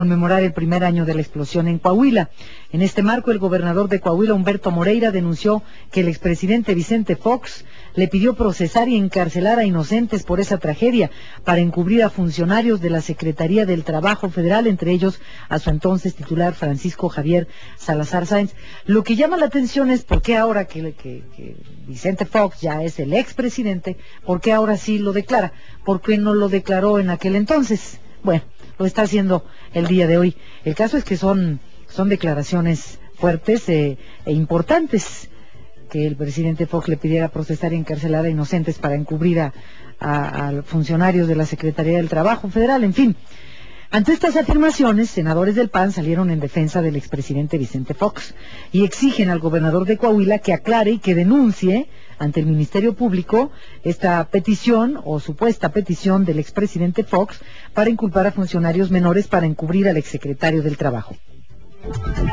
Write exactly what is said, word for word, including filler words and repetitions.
conmemorar el primer año de la explosión en Coahuila. En este marco, el gobernador de Coahuila, Humberto Moreira, denunció que el expresidente Vicente Fox le pidió procesar y encarcelar a inocentes por esa tragedia para encubrir a funcionarios de la Secretaría del Trabajo Federal, entre ellos a su entonces titular Francisco Javier Salazar Sáenz. Lo que llama la atención es por qué ahora que, que, que Vicente Fox ya es el expresidente, por qué ahora sí lo declara, por qué no lo declaró en aquel entonces. Bueno, lo está haciendo el día de hoy. El caso es que son, son declaraciones fuertes eh, e importantes, que el presidente Fox le pidiera procesar y encarcelar a inocentes para encubrir a, a, a funcionarios de la Secretaría del Trabajo Federal, en fin. Ante estas afirmaciones, senadores del P A N salieron en defensa del expresidente Vicente Fox y exigen al gobernador de Coahuila que aclare y que denuncie ante el Ministerio Público esta petición o supuesta petición del expresidente Fox para inculpar a funcionarios menores para encubrir al exsecretario del Trabajo.